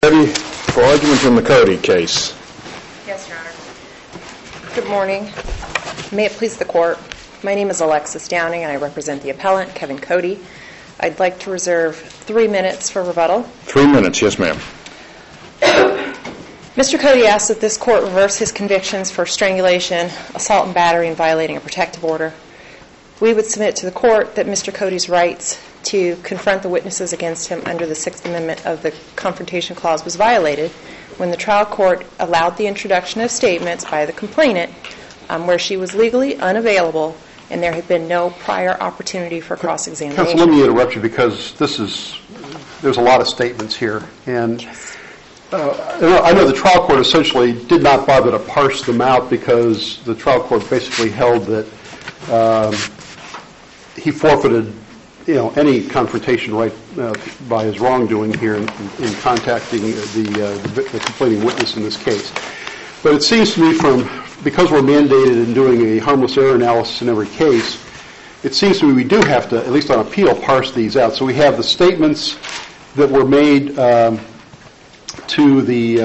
ready for argument in the Cody case? Yes, Your Honor. Good morning. May it please the Court. My name is Alexis Downing, and I represent the appellant, Kevin Cody. I'd like to reserve 3 minutes for rebuttal. 3 minutes, yes, ma'am. Mr. Cody asks that this Court reverse his convictions for strangulation, assault and battery, and violating a protective order. We would submit to the Court that Mr. Cody's rights to confront the witnesses against him under the Sixth Amendment of the Confrontation Clause was violated when the trial court allowed the introduction of statements by the complainant where she was legally unavailable and there had been no prior opportunity for cross-examination. Counsel, let me interrupt you because there's a lot of statements here. And yes. I know the trial court essentially did not bother to parse them out because the trial court basically held that he forfeited any confrontation right by his wrongdoing here in contacting the complaining witness in this case. But it seems to me because we're mandated in doing a harmless error analysis in every case, it seems to me we do have to, at least on appeal, parse these out. So we have the statements that were made to the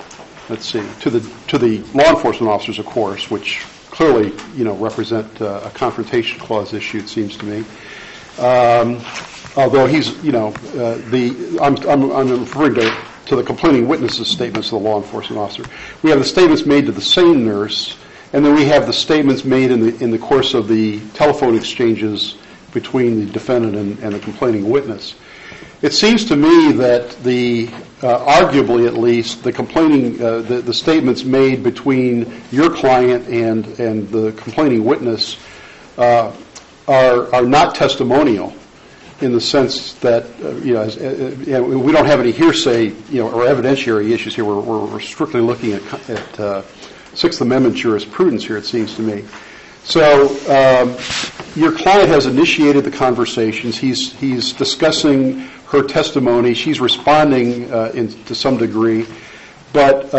law enforcement officers, of course, which clearly, represent a confrontation clause issue, it seems to me. Although he's, I'm referring to the complaining witness's statements to the law enforcement officer. We have the statements made to the sane nurse, and then we have the statements made in the course of the telephone exchanges between the defendant and the complaining witness. It seems to me that arguably at least, the complaining, the statements made between your client and the complaining witness are not testimonial in the sense that we don't have any hearsay or evidentiary issues here. We're strictly looking at Sixth Amendment jurisprudence here, it seems to me. So your client has initiated the conversations. He's discussing her testimony. She's responding to some degree, but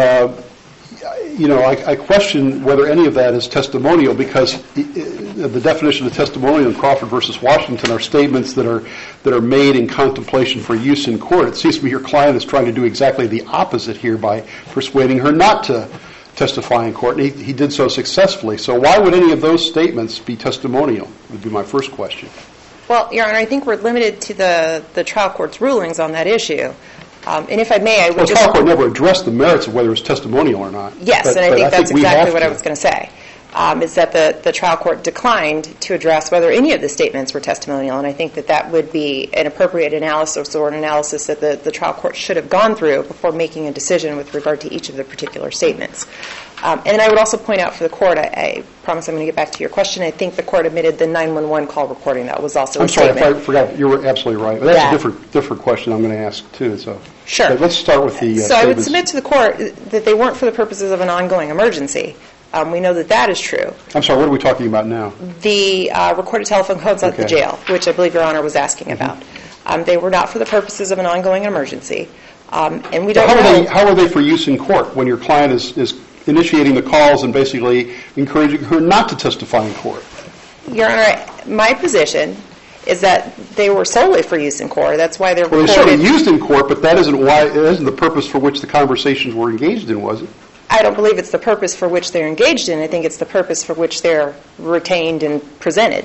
I question whether any of that is testimonial because the definition of testimonial in Crawford versus Washington are statements that are made in contemplation for use in court. It seems to me your client is trying to do exactly the opposite here by persuading her not to testify in court, and he did so successfully. So why would any of those statements be testimonial would be my first question. Well, Your Honor, I think we're limited to the trial court's rulings on that issue. And if I may, I would the trial court never addressed the merits of whether it's testimonial or not. Yes, and I think that's exactly what I was going to say, is that the trial court declined to address whether any of the statements were testimonial, and I think that would be an appropriate analysis or an analysis that the trial court should have gone through before making a decision with regard to each of the particular statements. And I would also point out for the court, I promise I'm going to get back to your question, I think the court admitted the 911 call recording. That was also a statement. I'm sorry, I forgot. You were absolutely right. But that's a different question I'm going to ask, too. So sure. But let's start with the So I would submit to the court that they weren't for the purposes of an ongoing emergency. We know that is true. I'm sorry, what are we talking about now? The recorded telephone calls at the jail, which I believe Your Honor was asking about. They were not for the purposes of an ongoing emergency. And we don't know. How are they for use in court when your client is initiating the calls and basically encouraging her not to testify in court? Your Honor, my position is that they were solely for use in court. That's why they're recorded. Well, they're certainly used in court, but that isn't the purpose for which the conversations were engaged in, was it? I don't believe it's the purpose for which they're engaged in. I think it's the purpose for which they're retained and presented.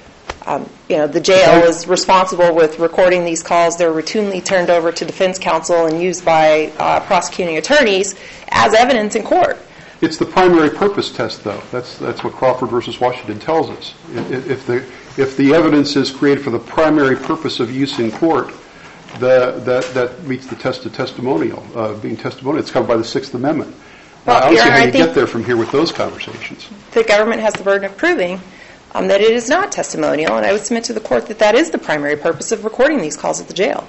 The jail is responsible with recording these calls. They're routinely turned over to defense counsel and used by prosecuting attorneys as evidence in court. It's the primary purpose test, though. That's what Crawford versus Washington tells us. If the evidence is created for the primary purpose of use in court, that meets the test of testimonial, being testimonial. It's covered by the Sixth Amendment. Well, I don't see how you get there from here with those conversations. The government has the burden of proving that it is not testimonial, and I would submit to the court that is the primary purpose of recording these calls at the jail.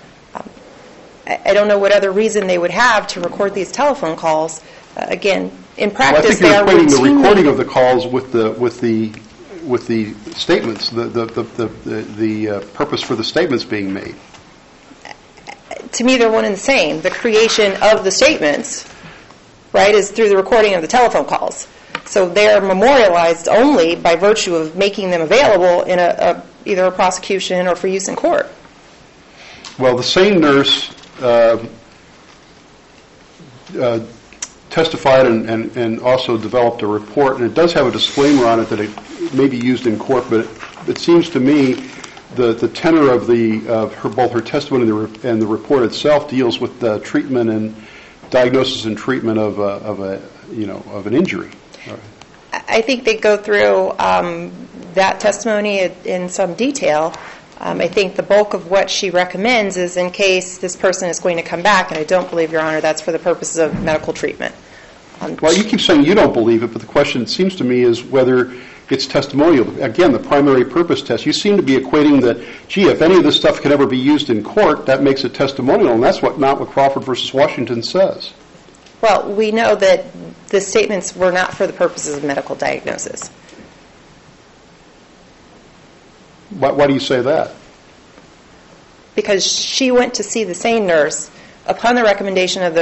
I don't know what other reason they would have to record these telephone calls. Again, in practice, they are routinely. I think you're equating the recording of the calls with the statements, the purpose for the statements being made. To me, they're one and the same. The creation of the statements, right, is through the recording of the telephone calls. So they're memorialized only by virtue of making them available in either a prosecution or for use in court. Well, the same nurse testified and also developed a report, and it does have a disclaimer on it that it may be used in court, but it seems to me the tenor of both her testimony and the report itself deals with the treatment and diagnosis and treatment of an injury. I think they go through that testimony in some detail. I think the bulk of what she recommends is in case this person is going to come back, and I don't believe, Your Honor, that's for the purposes of medical treatment. Well, you keep saying you don't believe it, but the question, it seems to me, is whether it's testimonial. Again, the primary purpose test. You seem to be equating that, gee, if any of this stuff can ever be used in court, that makes it testimonial, and that's not what Crawford v. Washington says. Well, we know that the statements were not for the purposes of medical diagnosis. Why do you say that? Because she went to see the same nurse upon the recommendation of the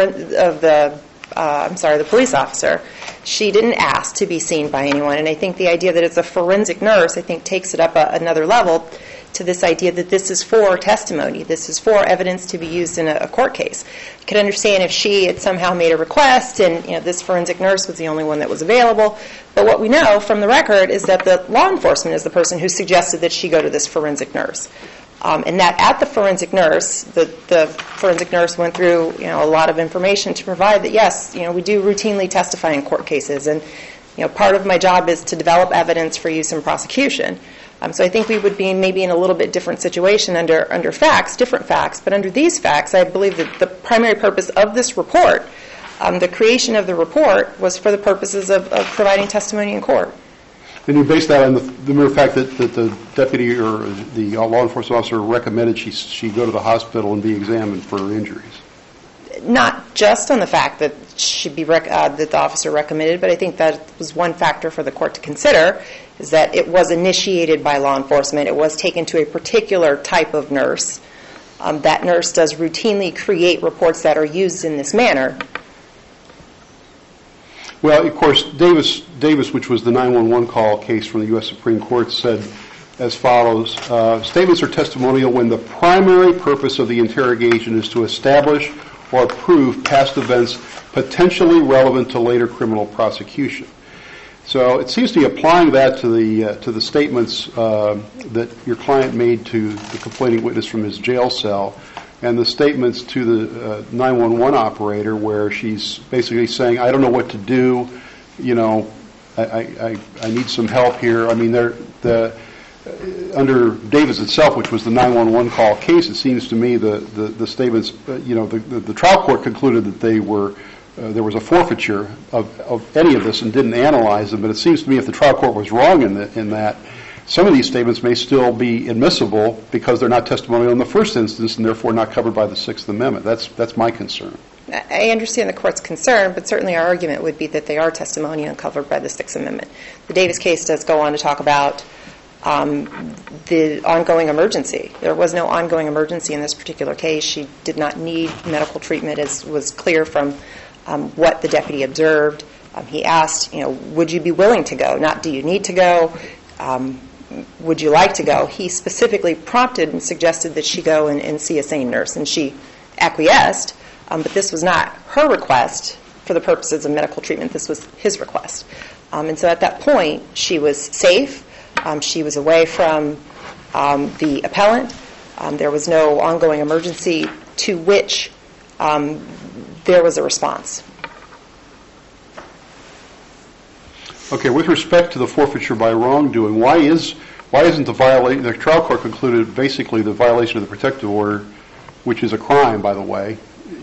police officer. She didn't ask to be seen by anyone, and I think the idea that it's a forensic nurse, I think, takes it up another level to this idea that this is for testimony. This is for evidence to be used in a court case. You could understand if she had somehow made a request and this forensic nurse was the only one that was available. But what we know from the record is that the law enforcement is the person who suggested that she go to this forensic nurse. And that at the forensic nurse, the forensic nurse went through a lot of information to provide that, yes, we do routinely testify in court cases. And part of my job is to develop evidence for use in prosecution. So I think we would be maybe in a little bit different situation under facts, different facts. But under these facts, I believe that the primary purpose of this report, the creation of the report, was for the purposes of providing testimony in court. And you base that on the mere fact that the deputy or the law enforcement officer recommended she go to the hospital and be examined for her injuries? Not just on the fact that that the officer recommended, but I think that was one factor for the court to consider, is that it was initiated by law enforcement. It was taken to a particular type of nurse. That nurse does routinely create reports that are used in this manner. Well, of course, Davis, which was the 911 call case from the U.S. Supreme Court, said as follows: statements are testimonial when the primary purpose of the interrogation is to establish or prove past events potentially relevant to later criminal prosecution. So it seems to be applying that to the statements that your client made to the complaining witness from his jail cell, and the statements to the 911 operator where she's basically saying, I don't know what to do, I need some help here. I mean, under Davis itself, which was the 911 call case, it seems to me the statements, the trial court concluded that there was a forfeiture of any of this and didn't analyze them, but it seems to me if the trial court was wrong in that, some of these statements may still be admissible because they're not testimonial in the first instance and therefore not covered by the Sixth Amendment. That's my concern. I understand the court's concern, but certainly our argument would be that they are testimonial and covered by the Sixth Amendment. The Davis case does go on to talk about the ongoing emergency. There was no ongoing emergency in this particular case. She did not need medical treatment, as was clear from what the deputy observed. He asked, would you be willing to go? Not do you need to go? Would you like to go? He specifically prompted and suggested that she go and see a sane nurse, and she acquiesced, but this was not her request for the purposes of medical treatment. This was his request. And so at that point, she was safe. She was away from the appellant. There was no ongoing emergency to which there was a response. Okay, with respect to the forfeiture by wrongdoing, why isn't the trial court concluded basically the violation of the protective order, which is a crime, by the way,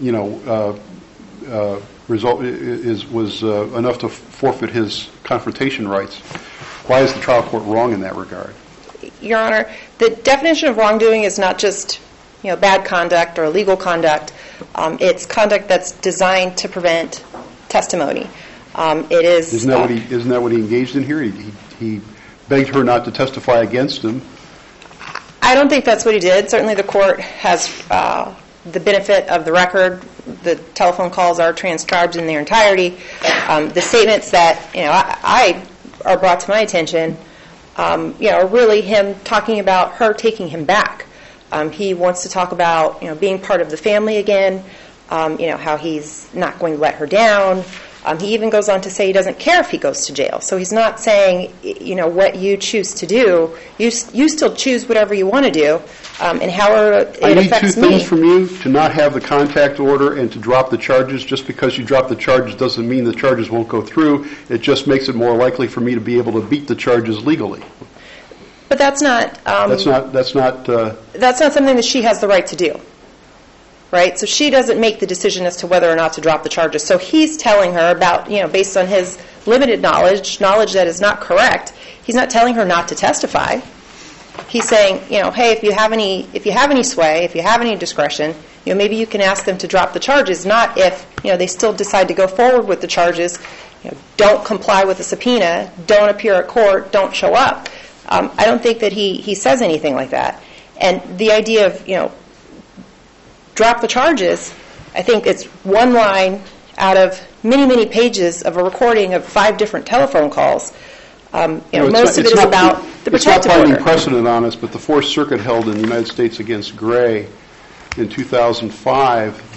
was enough to forfeit his confrontation rights? Why is the trial court wrong in that regard? Your Honor, the definition of wrongdoing is not just bad conduct or illegal conduct. It's conduct that's designed to prevent testimony. It is. Isn't that what he engaged in here? He begged her not to testify against him. I don't think that's what he did. Certainly, the court has the benefit of the record. The telephone calls are transcribed in their entirety. The statements that I are brought to my attention, are really him talking about her taking him back. He wants to talk about being part of the family again. how he's not going to let her down. He even goes on to say he doesn't care if he goes to jail. So he's not saying, what you choose to do. You still choose whatever you want to do, and however it affects me. I need 2 things from you: to not have the contact order and to drop the charges. Just because you drop the charges doesn't mean the charges won't go through. It just makes it more likely for me to be able to beat the charges legally. But that's not. That's not something that she has the right to do. Right? So she doesn't make the decision as to whether or not to drop the charges. So he's telling her about, based on his limited knowledge that is not correct, he's not telling her not to testify. He's saying, hey, if you have any sway, if you have any discretion, maybe you can ask them to drop the charges, not if, they still decide to go forward with the charges, don't comply with the subpoena, don't appear at court, don't show up. I don't think that he says anything like that. And the idea of, drop the charges, I think it's one line out of many, many pages of a recording of 5 different telephone calls. Most of it is about the protective order. It's not binding precedent on us, but the Fourth Circuit held in the United States against Gray in 2005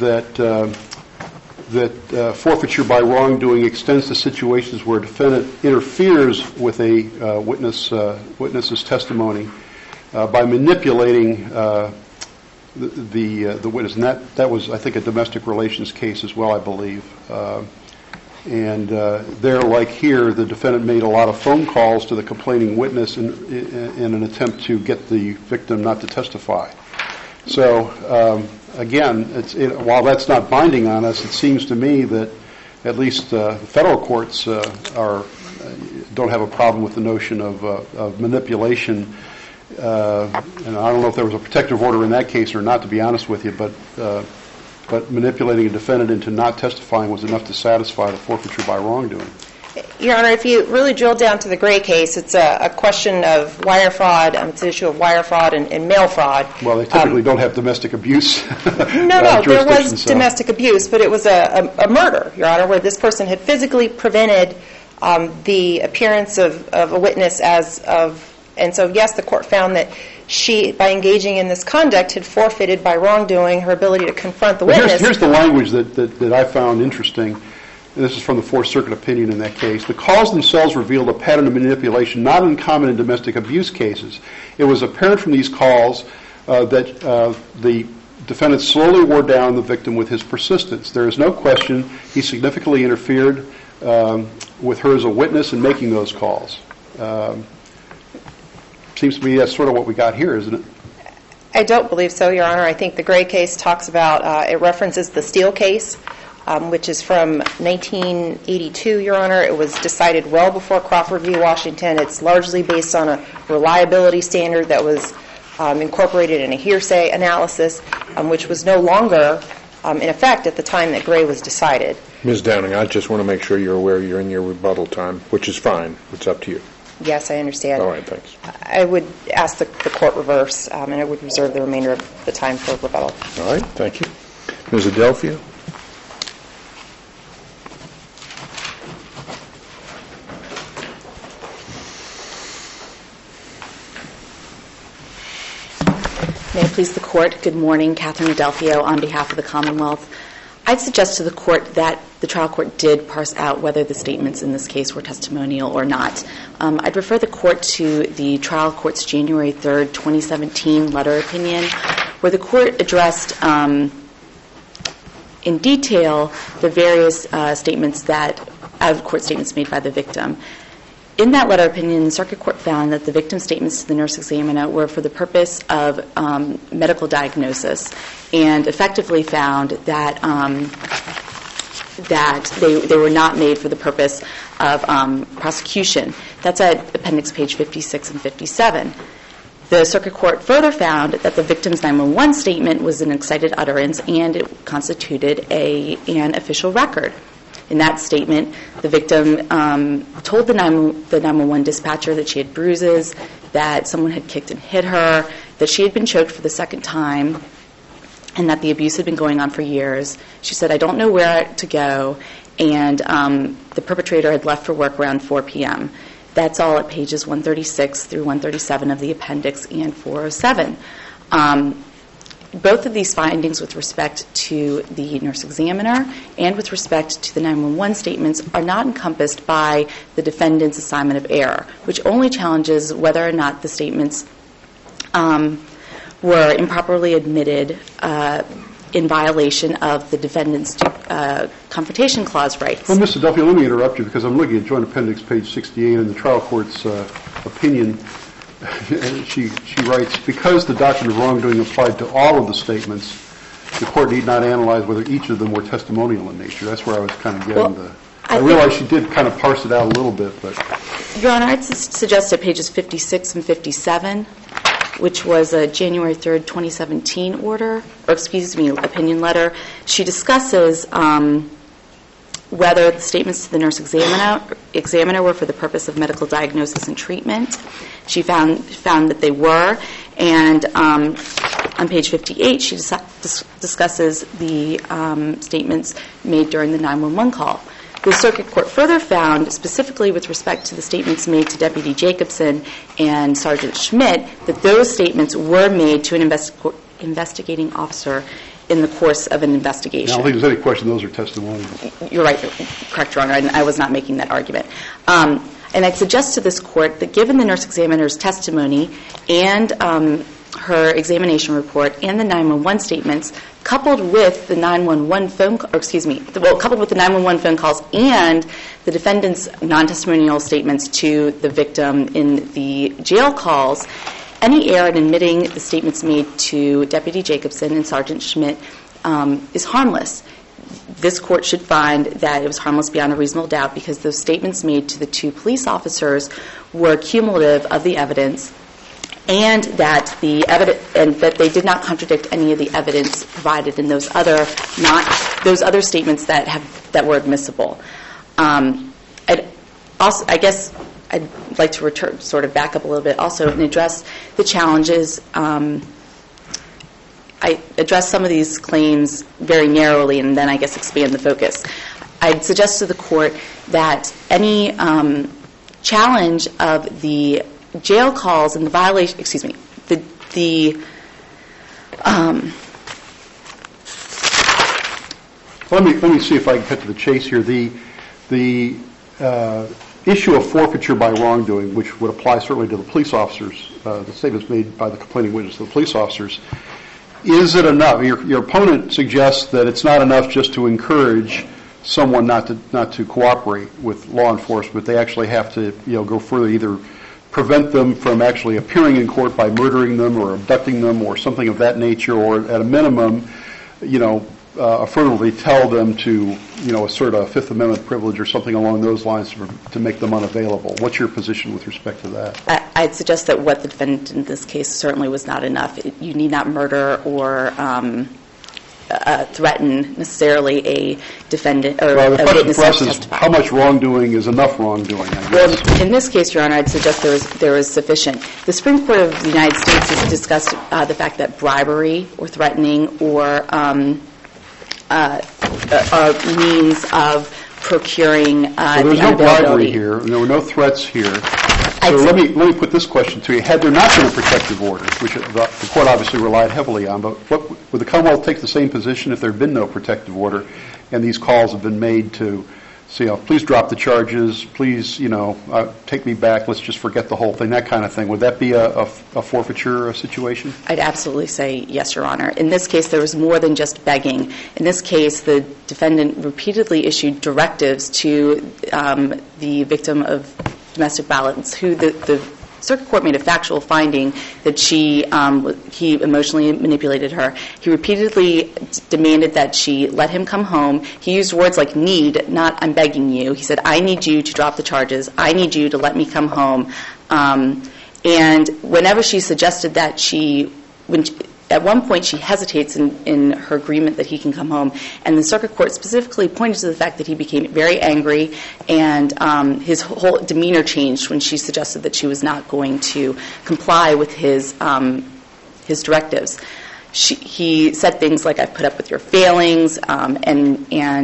that forfeiture by wrongdoing extends to situations where a defendant interferes with a witness's testimony by manipulating the witness, and that was, I think, a domestic relations case as well, I believe. And there, like here, the defendant made a lot of phone calls to the complaining witness in an attempt to get the victim not to testify. So, again, while that's not binding on us, it seems to me that at least the federal courts don't have a problem with the notion of manipulation. And I don't know if there was a protective order in that case or not, to be honest with you, but manipulating a defendant into not testifying was enough to satisfy the forfeiture by wrongdoing. Your Honor, if you really drill down to the Gray case, it's a question of wire fraud. It's an issue of wire fraud and mail fraud. Well, they typically don't have domestic abuse. No, there was domestic abuse, but it was a murder, Your Honor, where this person had physically prevented the appearance of a witness and so, yes, the court found that she, by engaging in this conduct, had forfeited by wrongdoing her ability to confront the witness. Here's the language that I found interesting. And this is from the Fourth Circuit opinion in that case. The calls themselves revealed a pattern of manipulation not uncommon in domestic abuse cases. It was apparent from these calls that the defendant slowly wore down the victim with his persistence. There is no question he significantly interfered with her as a witness in making those calls. Seems to me that's sort of what we got here, isn't it? I don't believe so, Your Honor. I think the Gray case talks about, it references the Steele case, which is from 1982, Your Honor. It was decided well before Crawford v. Washington. It's largely based on a reliability standard that was incorporated in a hearsay analysis, which was no longer in effect at the time that Gray was decided. Ms. Downing, I just want to make sure you're aware you're in your rebuttal time, which is fine. It's up to you. Yes, I understand. All right, thanks. I would ask the court reverse, and I would reserve the remainder of the time for rebuttal. All right, thank you. Ms. Adelphia? May it please the Court, good morning. Catherine Adelphio on behalf of the Commonwealth. I'd suggest to the Court that the trial court did parse out whether the statements in this case were testimonial or not. I'd refer the Court to the trial court's January 3rd, 2017 letter opinion, where the Court addressed in detail the various statements out-of-court statements made by the victim. In that letter opinion, the Circuit Court found that the victim's statements to the nurse examiner were for the purpose of medical diagnosis, and effectively found that they were not made for the purpose of prosecution. That's at appendix page 56 and 57. The Circuit Court further found that the victim's 911 statement was an excited utterance and it constituted an official record. In that statement, the victim told the 911 dispatcher that she had bruises, that someone had kicked and hit her, that she had been choked for the second time, and that the abuse had been going on for years. She said, I don't know where to go, and the perpetrator had left for work around 4 p.m. That's all at pages 136 through 137 of the appendix and 407. both of these findings with respect to the nurse examiner and with respect to the 911 statements are not encompassed by the defendant's assignment of error, which only challenges whether or not the statements were improperly admitted in violation of the defendant's confrontation clause rights. Well, Ms. Adelphia, let me interrupt you because I'm looking at Joint Appendix page 68 in the trial court's opinion. She writes, because the doctrine of wrongdoing applied to all of the statements, the court need not analyze whether each of them were testimonial in nature. That's where I was kind of getting I realize she did kind of parse it out a little bit, but... Your Honor, I'd suggest at pages 56 and 57, which was a January 3rd, 2017 opinion letter, she discusses whether the statements to the nurse examiner were for the purpose of medical diagnosis and treatment. She found that they were, and on page 58, she discusses the statements made during the 911 call. The circuit court further found, specifically with respect to the statements made to Deputy Jacobson and Sergeant Schmidt, that those statements were made to an investigating officer in the course of an investigation. I don't think there's any question those are testimonials. You're right. Correct, Your Honor. I was not making that argument. And I'd suggest to this court that given the nurse examiner's testimony and her examination report and the 911 statements, coupled with the 911 phone calls and the defendant's non-testimonial statements to the victim in the jail calls, any error in admitting the statements made to Deputy Jacobson and Sergeant Schmidt is harmless. This court should find that it was harmless beyond a reasonable doubt because those statements made to the two police officers were cumulative of the evidence, and that they did not contradict any of the evidence provided in those other statements that were admissible. I guess I'd like to sort of back up a little bit also and address the challenges. I address some of these claims very narrowly and then I guess expand the focus. I'd suggest to the court that any challenge of the jail calls and the violation, Let me see if I can cut to the chase here. The issue of forfeiture by wrongdoing, which would apply certainly to the police officers, the statements made by the complaining witness to the police officers, is it enough? Your opponent suggests that it's not enough just to encourage someone not to cooperate with law enforcement. They actually have to go further, either prevent them from actually appearing in court by murdering them or abducting them or something of that nature, or at a minimum, affirmatively tell them to, assert a Fifth Amendment privilege or something along those lines to make them unavailable. What's your position with respect to that? I'd suggest that what the defendant in this case certainly was not enough. You need not murder or threaten necessarily a defendant or a witness to testify. How much wrongdoing is enough wrongdoing? Well, in this case, Your Honor, I'd suggest there is sufficient. The Supreme Court of the United States has discussed the fact that bribery or threatening or are means of procuring the unavailability. There was no bribery here. There were no threats here. So let me put this question to you. Had there not been a protective order, which the court obviously relied heavily on, but would the Commonwealth take the same position if there had been no protective order and these calls have been made to say, please drop the charges, please, take me back, let's just forget the whole thing, that kind of thing? Would that be a forfeiture situation? I'd absolutely say yes, Your Honor. In this case, there was more than just begging. In this case, the defendant repeatedly issued directives to the victim of domestic violence, who the circuit court made a factual finding that he emotionally manipulated her. He repeatedly demanded that she let him come home. He used words like need, not I'm begging you. He said, I need you to drop the charges. I need you to let me come home. And whenever she suggested that at one point she hesitates in her agreement that he can come home, and the circuit court specifically pointed to the fact that he became very angry and his whole demeanor changed when she suggested that she was not going to comply with his directives. He said things like, I've put up with your failings, and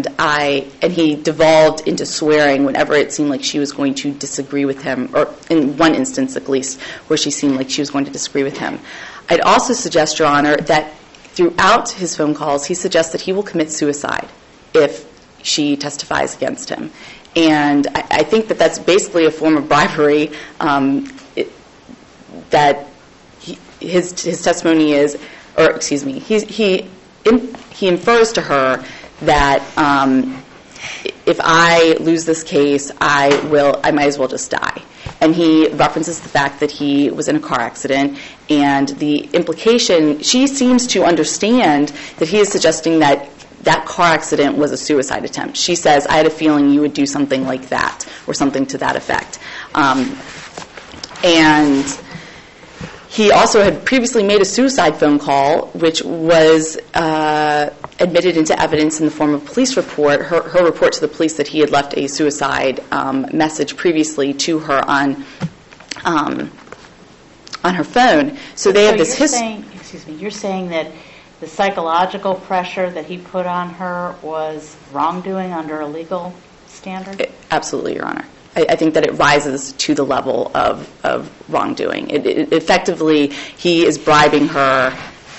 he devolved into swearing whenever it seemed like she was going to disagree with him, or in one instance at least, where she seemed like she was going to disagree with him. I'd also suggest, Your Honor, that throughout his phone calls, he suggests that he will commit suicide if she testifies against him. And I think that that's basically a form of bribery, that his testimony is, or excuse me, he infers to her that if I lose this case, I might as well just die. And he references the fact that he was in a car accident, and the implication, she seems to understand that he is suggesting that that car accident was a suicide attempt. She says, I had a feeling you would do something like that, or something to that effect. And he also had previously made a suicide phone call, which was admitted into evidence in the form of a police report, her report to the police that he had left a suicide message previously to her on her phone. So they have this history. Excuse me, you're saying that the psychological pressure that he put on her was wrongdoing under a legal standard? Absolutely, Your Honor. I think that it rises to the level of wrongdoing. Effectively, he is bribing her.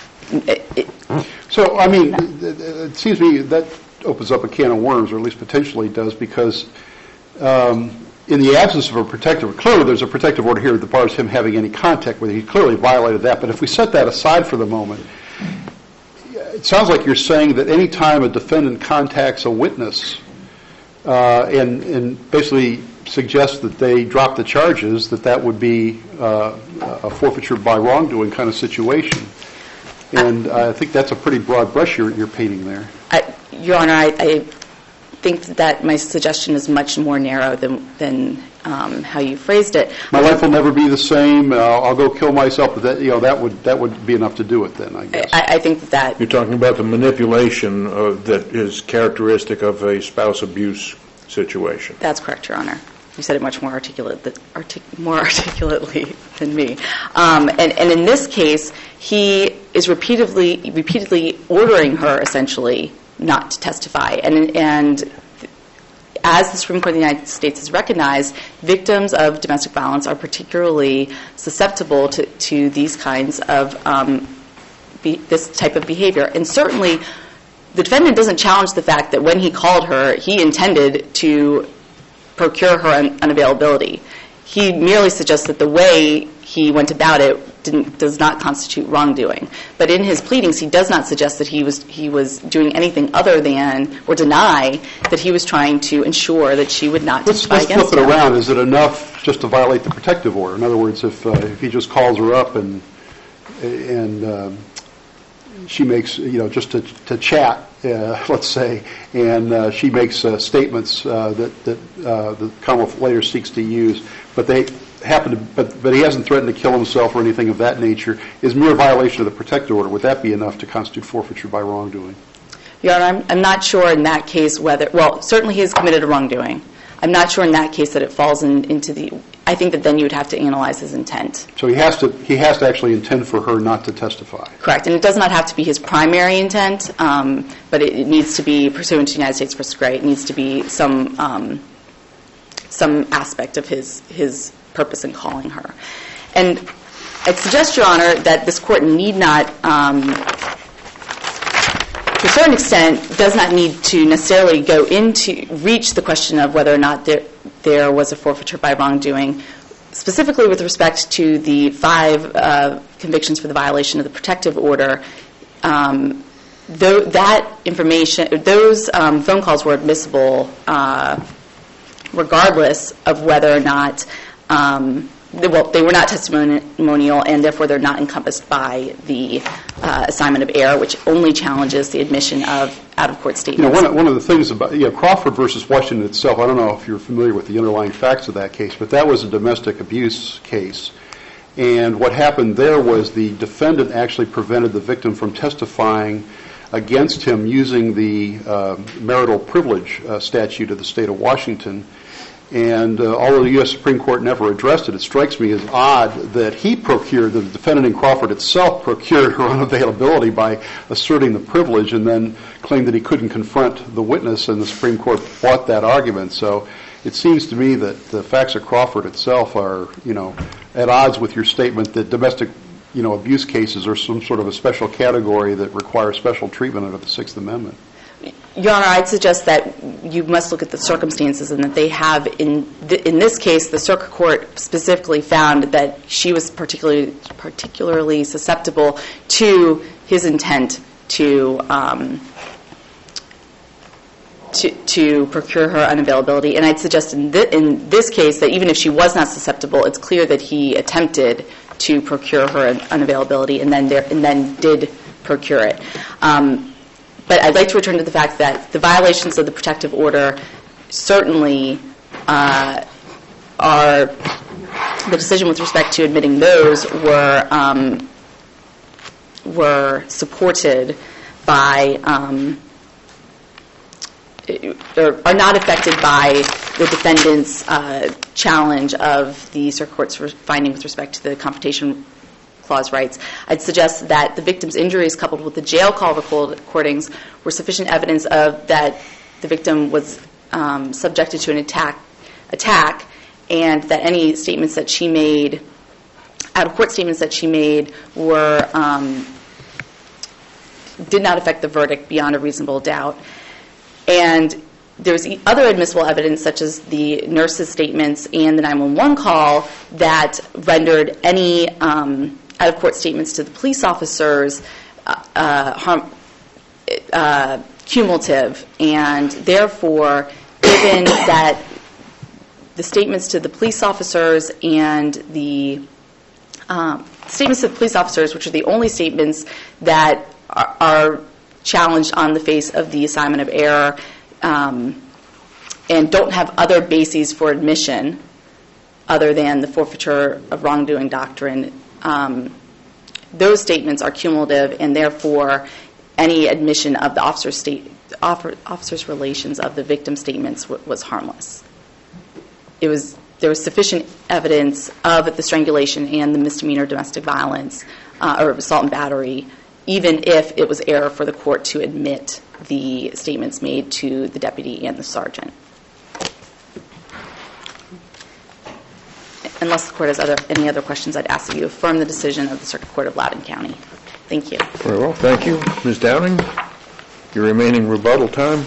So, I mean, it seems to me that opens up a can of worms, or at least potentially does, because in the absence of a protective, clearly there's a protective order here that bars him having any contact with her. He clearly violated that. But if we set that aside for the moment, it sounds like you're saying that any time a defendant contacts a witness and basically suggests that they drop the charges, that would be a forfeiture by wrongdoing kind of situation. And I think that's a pretty broad brush you're painting there. Your Honor, I think that my suggestion is much more narrow than how you phrased it. My life will never be the same. I'll go kill myself. But that would be enough to do it then, I guess. I think that You're talking about the manipulation that is characteristic of a spouse abuse situation. that's correct, Your Honor. You said it much more more articulately than me. And in this case, he is repeatedly ordering her, essentially, not to testify. And as the Supreme Court of the United States has recognized, victims of domestic violence are particularly susceptible to these kinds of this type of behavior. And certainly, the defendant doesn't challenge the fact that when he called her, he intended to procure her unavailability. He merely suggests that the way he went about it does not constitute wrongdoing. But in his pleadings, he does not suggest that he was doing anything other than, or deny, that he was trying to ensure that she would not testify against him. Let's flip it around. Is it enough just to violate the protective order? In other words, if he just calls her up and she makes, just to chat, let's say, and she makes statements that the Commonwealth later seeks to use, but they happen to, but he hasn't threatened to kill himself or anything of that nature, is mere violation of the protective order. Would that be enough to constitute forfeiture by wrongdoing? Your Honor, I'm not sure in that case whether, well, certainly he has committed a wrongdoing. I'm not sure in that case that it falls into the, I think that then you would have to analyze his intent. So he has to actually intend for her not to testify. Correct. And it does not have to be his primary intent, but it needs to be pursuant to United States v. Gray. It needs to be some aspect of his purpose in calling her. And I'd suggest, Your Honor, that this Court need not, to a certain extent, does not need to necessarily reach the question of whether or not there was a forfeiture by wrongdoing, specifically with respect to the 5 convictions for the violation of the protective order. That information, those phone calls were admissible regardless of whether or not, they were not testimonial, and therefore they're not encompassed by the assignment of error, which only challenges the admission of out-of-court statements. One of the things about Crawford versus Washington itself, I don't know if you're familiar with the underlying facts of that case, but that was a domestic abuse case. And what happened there was the defendant actually prevented the victim from testifying against him using the marital privilege statute of the state of Washington. And although the U.S. Supreme Court never addressed it, it strikes me as odd that the defendant in Crawford itself procured her unavailability by asserting the privilege and then claimed that he couldn't confront the witness, and the Supreme Court fought that argument. So it seems to me that the facts of Crawford itself are, at odds with your statement that domestic abuse cases are some sort of a special category that requires special treatment under the Sixth Amendment. Your Honor, I'd suggest that you must look at the circumstances, and that they have, in this case, the circuit court specifically found that she was particularly susceptible to his intent to procure her unavailability. And I'd suggest in this case that even if she was not susceptible, it's clear that he attempted to procure her unavailability and then did procure it. But I'd like to return to the fact that the violations of the protective order certainly are, the decision with respect to admitting those were supported by, or are not affected by the defendant's challenge of the circuit court's finding with respect to the Confrontation Clause rights. I'd suggest that the victim's injuries coupled with the jail call recordings were sufficient evidence of that the victim was subjected to an attack, and that any statements that she made, out-of-court statements that she made, were did not affect the verdict beyond a reasonable doubt. And there's other admissible evidence, such as the nurse's statements and the 911 call, that rendered any out-of-court statements to the police officers cumulative. And therefore, given that the statements to the police officers and the statements to the police officers, which are the only statements that are challenged on the face of the assignment of error, and don't have other bases for admission other than the forfeiture of wrongdoing doctrine, those statements are cumulative, and therefore any admission of the officer's relations of the victim's statements was harmless. There was sufficient evidence of the strangulation and the misdemeanor domestic violence or assault and battery, even if it was error for the court to admit the statements made to the deputy and the sergeant. Unless the court has any other questions, I'd ask that you affirm the decision of the Circuit Court of Loudoun County. Thank you. Very well. Thank you. Ms. Downing, your remaining rebuttal time.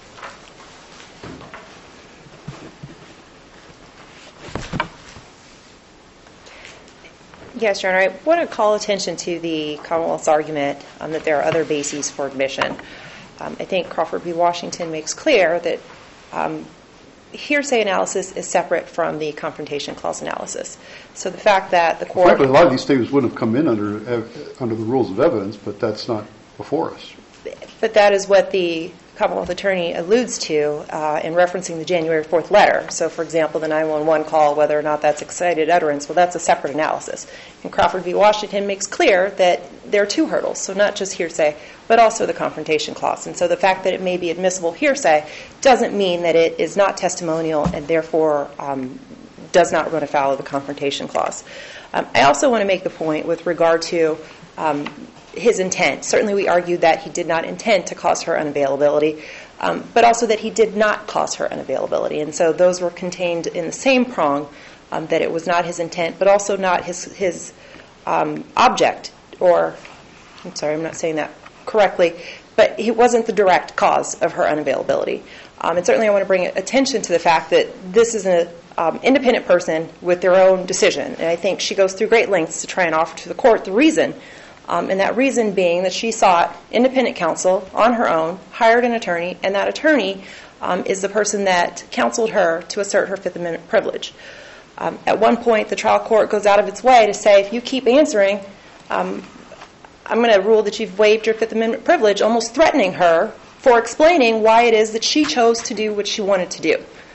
Yes, Your Honor. I want to call attention to the Commonwealth's argument that there are other bases for admission. I think Crawford v. Washington makes clear that hearsay analysis is separate from the Confrontation Clause analysis. So the fact that the court... Frankly, a lot of these statements wouldn't have come in under the rules of evidence, but that's not before us. But that is what the Commonwealth attorney alludes to in referencing the January 4th letter. So, for example, the 911 call, whether or not that's excited utterance, well, that's a separate analysis. And Crawford v. Washington makes clear that there are two hurdles, so not just hearsay, but also the Confrontation Clause. And so the fact that it may be admissible hearsay doesn't mean that it is not testimonial and therefore does not run afoul of the Confrontation Clause. I also want to make the point with regard to his intent. Certainly we argued that he did not intend to cause her unavailability, but also that he did not cause her unavailability. And so those were contained in the same prong, that it was not his intent, but also not his object, or, I'm sorry, I'm not saying that correctly, but it wasn't the direct cause of her unavailability. And certainly I want to bring attention to the fact that this is an independent person with their own decision. And I think she goes through great lengths to try and offer to the court the reason, and that reason being that she sought independent counsel on her own, hired an attorney, and that attorney is the person that counseled her to assert her Fifth Amendment privilege. At one point, the trial court goes out of its way to say, if you keep answering, I'm going to rule that you've waived your Fifth Amendment privilege, almost threatening her for explaining why it is that she chose to do what she wanted to do.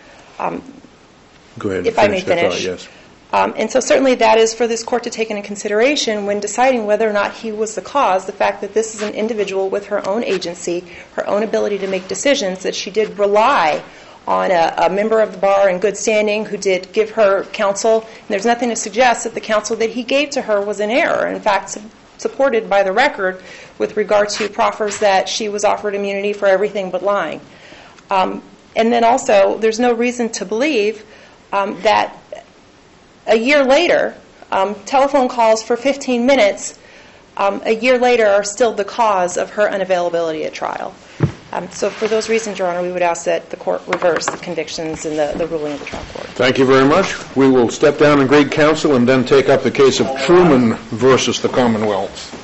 Go ahead. If I may finish. Yes. And so certainly that is for this court to take into consideration when deciding whether or not he was the cause, the fact that this is an individual with her own agency, her own ability to make decisions, that she did rely on a member of the bar in good standing who did give her counsel. And there's nothing to suggest that the counsel that he gave to her was in error. In fact, supported by the record with regard to proffers that she was offered immunity for everything but lying. And then also, there's no reason to believe that a year later, telephone calls for 15 minutes a year later are still the cause of her unavailability at trial. So for those reasons, Your Honor, we would ask that the court reverse the convictions and the ruling of the trial court. Thank you very much. We will step down and greet counsel and then take up the case of Truman versus the Commonwealth.